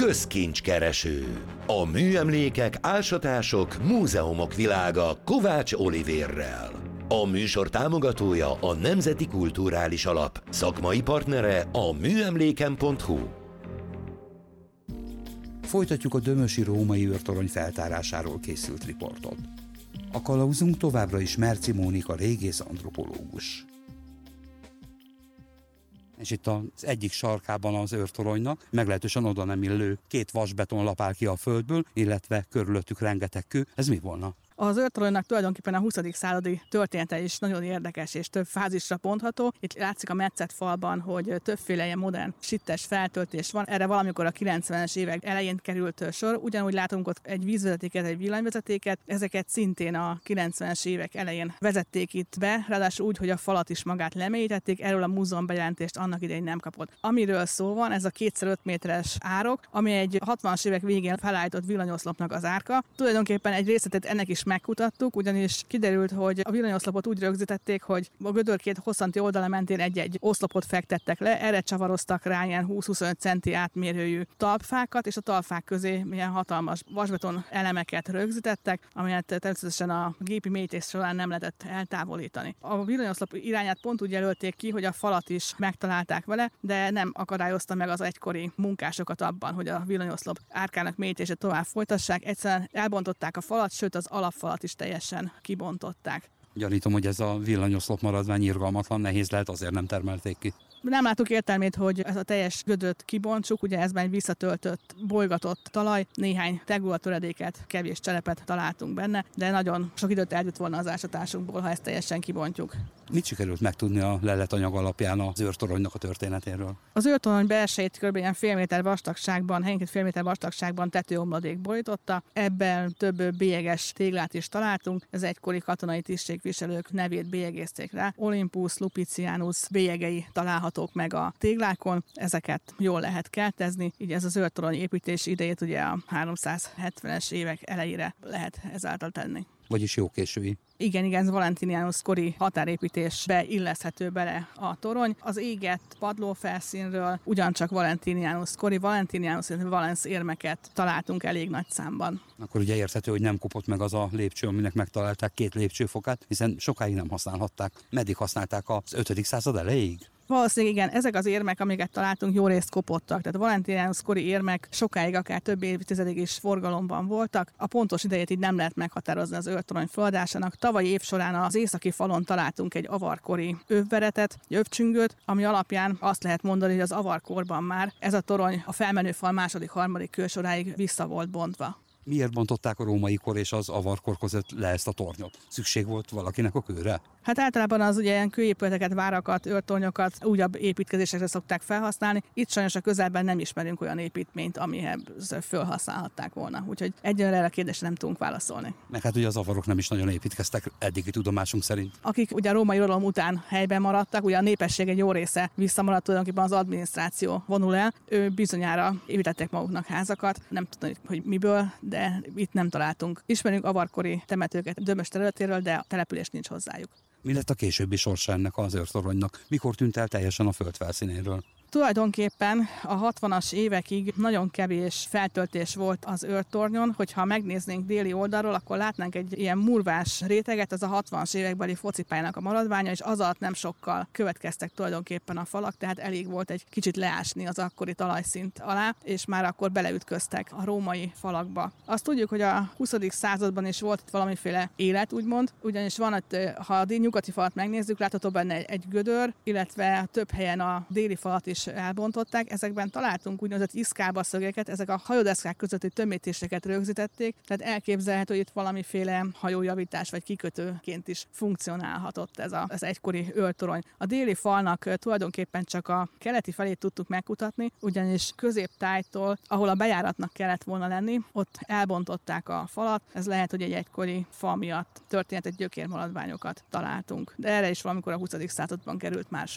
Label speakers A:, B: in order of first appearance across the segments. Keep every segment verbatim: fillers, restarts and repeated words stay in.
A: Közkincskereső. A műemlékek, ásatások, múzeumok világa Kovács Olivérrel. A műsor támogatója a Nemzeti Kulturális Alap, szakmai partnere a műemléken pont hu.
B: Folytatjuk a dömösi római őrtorony feltárásáról készült riportot. A kalauzunk továbbra is Merci Mónika régész antropológus. És itt az egyik sarkában az őrtoronynak meglehetősen oda nem illő két vasbeton lapál ki a földből, illetve körülöttük rengeteg kő. Ez mi volna?
C: Az őrtoronynak tulajdonképpen a huszadik századi története is nagyon érdekes és több fázisra bontható. Itt látszik a metszett falban, hogy többféle ilyen modern sittes feltöltés van. Erre valamikor a kilencvenes évek elején került sor. Ugyanúgy látunk ott egy vízvezetéket, egy villanyvezetéket. Ezeket szintén a kilencvenes évek elején vezették itt be, ráadásul úgy, hogy a falat is magát lemélyítették. Erről a múzeum bejelentést annak idején nem kapott. Amiről szó van, ez a kétszer öt méteres árok, ami egy hatvanas évek végén felállított villanyoszlopnak az árka. Tulajdonképpen egy részletet ennek is megkutattuk, ugyanis kiderült, hogy a villanyoszlopot úgy rögzítették, hogy a gödörkét hosszanti oldala mentén egy-egy oszlopot fektettek le, erre csavaroztak rá ilyen húsz-huszonöt centi átmérőjű talpfákat, és a talpfák közé milyen hatalmas vasbeton elemeket rögzítettek, amelyet természetesen a gépi mélyítés során nem lehetett eltávolítani. A villanyoszlop irányát pont úgy jelölték ki, hogy a falat is megtalálták vele, de nem akadályozta meg az egykori munkásokat abban, hogy a villanyoszlop árkának mélyítését tovább folytassák. Egyszerűen elbontották a falat, sőt az alapfalat is teljesen kibontották.
B: Gyanítom, hogy ez a villanyoszlop maradvány irgalmatlan, nehéz lehet, azért nem termelték ki.
C: Nem látok értelmét, hogy ez a teljes gödöt kibontsuk, ugye ez már egy visszatöltött, bolygatott talaj, néhány tegulatöredéket, kevés cselepet találtunk benne, de nagyon sok időt eljutott volna az ásatásunkból, ha ezt teljesen kibontjuk.
B: Mit sikerült megtudni a leletanyag alapján az őrtoronynak a történetéről?
C: Az őrtorony belsejét kb. Ilyen fél méter vastagságban, helyenként fél méter vastagságban tetőomladék borította. Ebben több bélyeges téglát is találtunk. Ez egykori katonai tisztségviselők nevét bélyegezték rá. Olympus, Lupicianus bélyegei találhatók meg a téglákon. Ezeket jól lehet keltezni. Így ez az őrtorony építési idejét ugye a háromszázhetvenes évek elejére lehet ezáltal tenni.
B: Vagyis jó késői.
C: Igen, igen, Valentinianus kori határépítésbe illeszthető bele a torony. Az égett padlófelszínről ugyancsak Valentinianus kori, Valentinianus, illetve Valens érmeket találtunk elég nagy számban.
B: Akkor ugye érthető, hogy nem kopott meg az a lépcső, aminek megtalálták két lépcsőfokát, hiszen sokáig nem használhatták. Meddig használták az ötödik század elejéig?
C: Valószínűleg igen, ezek az érmek, amiket találtunk, jó részt kopottak. Tehát a Valentinianus kori érmek sokáig, akár több évtizedig is forgalomban voltak. A pontos idejét így nem lehet meghatározni az őrtorony földalásának. Tavalyi év során az északi falon találtunk egy avarkori övveretet, egy övcsüngőt, ami alapján azt lehet mondani, hogy az avarkorban már ez a torony a felmenő fal második-harmadik kősoráig vissza volt bontva.
B: Miért bontották a római kor és az avarkor között le ezt a tornyot? Szükség volt valakinek a kőre?
C: Hát általában az ugye ilyen kőépületeket, várakat, őrtornyokat újabb építkezésekre szokták felhasználni. Itt sajnos a közelben nem ismerünk olyan építményt, amihez felhasználhatták volna. Úgyhogy egyelőre erre a kérdésre nem tudunk válaszolni.
B: Meg hát ugye az avarok nem is nagyon építkeztek eddigi tudomásunk szerint.
C: Akik ugye a római uralom után helyben maradtak, ugye a népesség egy jó része visszamaradt, tulajdonképpen az adminisztráció vonul el. Ő bizonyára építettek maguknak házakat, nem tudom, hogy miből, de itt nem találtunk. Ismerünk avarkori temetőket Dömös területéről, de a település nincs hozzájuk.
B: Mi lett a későbbi sorsa ennek az őrtoronynak? Mikor tűnt el teljesen a föld felszínéről?
C: Tulajdonképpen a hatvanas évekig nagyon kevés feltöltés volt az őrtornyon, hogyha megnéznénk déli oldalról, akkor látnánk egy ilyen murvás réteget, ez a hatvanas évekbeli focipályának a maradványa, és az alatt nem sokkal következtek tulajdonképpen a falak, tehát elég volt egy kicsit leásni az akkori talajszint alá, és már akkor beleütköztek a római falakba. Azt tudjuk, hogy a huszadik században is volt itt valamiféle élet, úgymond, ugyanis van, ha a nyugati falat megnézzük, látható benne egy gödör, illetve több helyen a déli falat is elbontották. Ezekben találtunk úgynevezett iszkába szögeket, ezek a hajódeszkák közötti tömítéseket rögzítették, tehát elképzelhető, hogy itt valamiféle hajójavítás vagy kikötőként is funkcionálhatott ez a, az egykori őrtorony. A déli falnak tulajdonképpen csak a keleti felét tudtuk megkutatni, ugyanis középtájtól, ahol a bejáratnak kellett volna lenni, ott elbontották a falat. Ez lehet, hogy egy egykori fa miatt történt, egy gyökérmaradványokat találtunk. De erre is valamikor a huszadik században került már sor.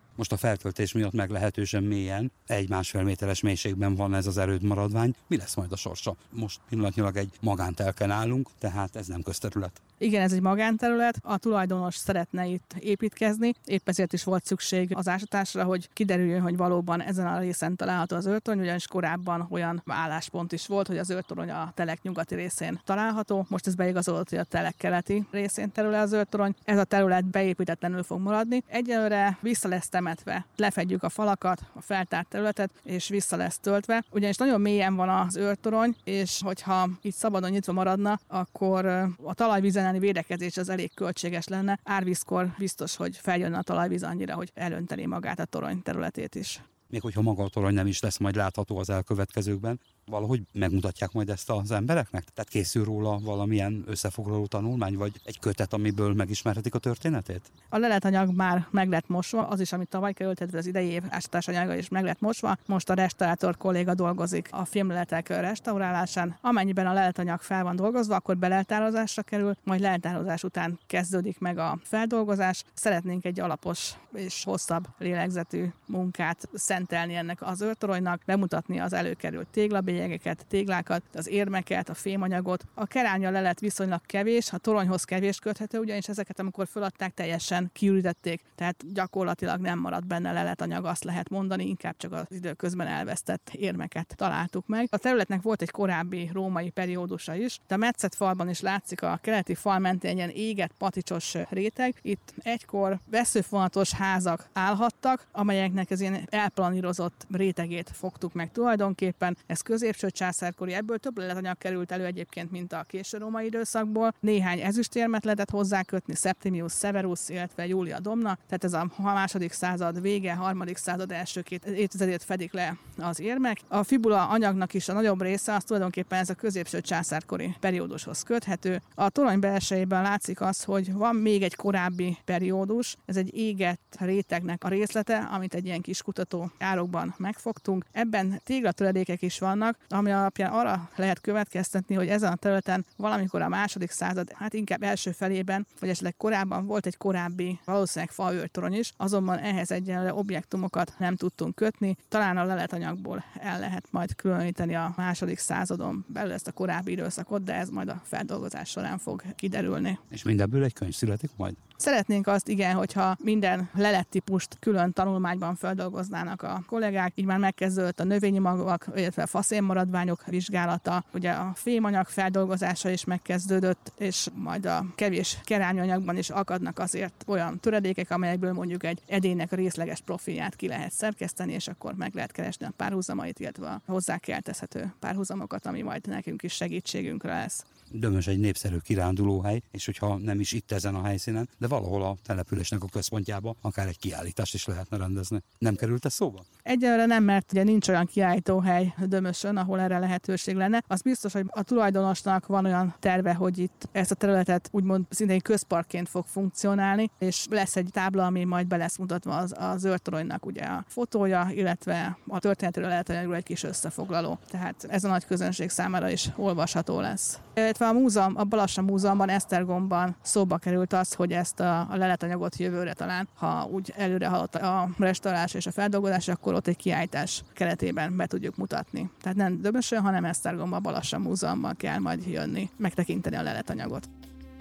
B: Most a feltöltés miatt meglehetősen mélyen, egy-másfél méteres mélységben van ez az erődmaradvány. Mi lesz majd a sorsa? Most pillanatnyilag egy magántelken állunk, tehát ez nem közterület.
C: Igen, ez egy magánterület, a tulajdonos szeretne itt építkezni, épp ezért is volt szükség az ásatásra, hogy kiderüljön, hogy valóban ezen a részen található az őrtorony, ugyanis korábban olyan álláspont is volt, hogy az őrtorony a telek nyugati részén található, most ez beigazolódott, hogy a telek keleti részén terül az őrtorony. Ez a terület beépítetlenül fog maradni. Egyelőre vissza lesz temetve, lefedjük a falakat, a feltárt területet, és vissza lesz töltve, ugyanis nagyon mélyen van az őrtorony, és hogyha itt szabadon nyitva maradna, akkor a talajvízen védekezés az elég költséges lenne. Árvízkor biztos, hogy feljönne a talajvíz annyira, hogy elönteni magát a torony területét is.
B: Még hogyha maga a torony nem is lesz majd látható az elkövetkezőkben, valahogy megmutatják majd ezt az embereknek? Tehát készül róla valamilyen összefoglaló tanulmány, vagy egy kötet, amiből megismerhetik a történetét?
C: A leletanyag már meg lett mosva, az is, amit tavaly került, az idei év ásatásanyaga is meg lett mosva. Most a restaurátor kolléga dolgozik a filmleletek restaurálásán. Amennyiben a leletanyag fel van dolgozva, akkor beleltározásra kerül, majd leltározás után kezdődik meg a feldolgozás. Szeretnénk egy alapos és hosszabb lélegzetű munkát szentelni ennek az őrtoronynak, bemutatni az előkerült téglabélyegeket, téglákat, az érmeket, a fémanyagot. A keránya lelet viszonylag kevés, a toronyhoz kevés köthető, ugyanis ezeket, amikor feladták, teljesen kiürítették, tehát gyakorlatilag nem maradt benne leletanyag, azt lehet mondani, inkább csak az időközben elvesztett érmeket találtuk meg. A területnek volt egy korábbi római periódusa is, de a metszetfalban is látszik a keleti fal mentén egy ilyen égett paticsos réteg. Itt egykor veszőfonatos házak állhattak, amelyeknek az ilyen elplanírozott rétegét fogtuk meg tulajdonképpen. Ez középső császárkori, ebből több leletanyag került elő egyébként, mint a késő római időszakból. Néhány ezüstérmet lehetett hozzákötni, Septimius Severus, illetve Julia Domna, tehát ez a második század vége, harmadik század első két évtizedét fedik le az érmek. A fibula anyagnak is a nagyobb része az tulajdonképpen ez a középső császárkori periódushoz köthető. A torony belsejében látszik az, hogy van még egy korábbi periódus, ez egy égett rétegnek a részlete, amit egy ilyen kis kutató árokban megfogtunk. Ebben téglatöredékek is vannak, ami alapján arra lehet következtetni, hogy ezen a területen valamikor a második század, hát inkább első felében, vagy esetleg korábban volt egy korábbi, valószínűleg faőrtorony is, azonban ehhez egyenlő objektumokat nem tudtunk kötni. Talán a leletanyagból el lehet majd különíteni a második századon belül ezt a korábbi időszakot, de ez majd a feldolgozás során fog kiderülni.
B: És mindebből egy könyv születik majd?
C: Szeretnénk azt, igen, hogyha minden lelettípust külön tanulmányban feldolgoznának a kollégák, így már megkezdődött a növényi magvak, illetve a faszénmaradványok vizsgálata, ugye a fémanyag feldolgozása is megkezdődött, és majd a kevés kerámanyagban is akadnak azért olyan töredékek, amelyekből mondjuk egy edénynek a részleges profilját ki lehet szerkeszteni, és akkor meg lehet keresni a párhuzamait, illetve a hozzákeltezhető párhuzamokat, ami majd nekünk is segítségünkre lesz.
B: Dömös egy népszerű kirándulóhely, és hogyha nem is itt ezen a helyszínen, de valahol a településnek a központjába akár egy kiállítást is lehetne rendezni. Nem került ez szóba?
C: Egyelőre nem, mert ugye nincs olyan kiállítóhely Dömösön, ahol erre lehetőség lenne. Az biztos, hogy a tulajdonosnak van olyan terve, hogy itt ezt a területet úgymond szintén közparkként fog funkcionálni, és lesz egy tábla, ami majd be lesz mutatva az, az őrtoronynak ugye a fotója, illetve a történetről lehetőleg egy kis összefoglaló. Tehát ez a nagy közönség számára is olvasható lesz. Illetve a múzeum, a Balassa Múzeumban, Esztergomban szóba került az, hogy ezt a, a leletanyagot jövőre talán, ha úgy előre haladt a restaurálás és a feldolgozás, akkor ott egy kiállítás keretében be tudjuk mutatni. Tehát nem Dömösön, hanem Esztergomban, a Balassa Múzeumban kell majd jönni, megtekinteni a leletanyagot.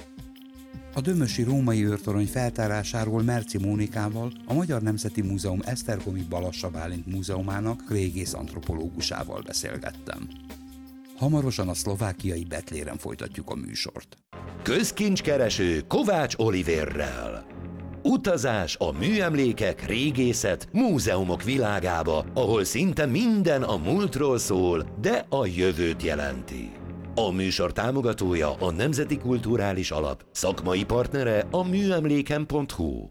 B: A dömösi római őrtorony feltárásáról Merci Mónikával, a Magyar Nemzeti Múzeum Esztergomi Balassa Bálint Múzeumának régész antropológusával beszélgettem. Hamarosan a szlovákiai Betléren folytatjuk a műsort.
A: Közkincskereső Kovács Olivérrel. Utazás a műemlékek, régészet, múzeumok világába, ahol szinte minden a múltról szól, de a jövőt jelenti. A műsor támogatója a Nemzeti Kulturális Alap, szakmai partnere a műemléken pont hu.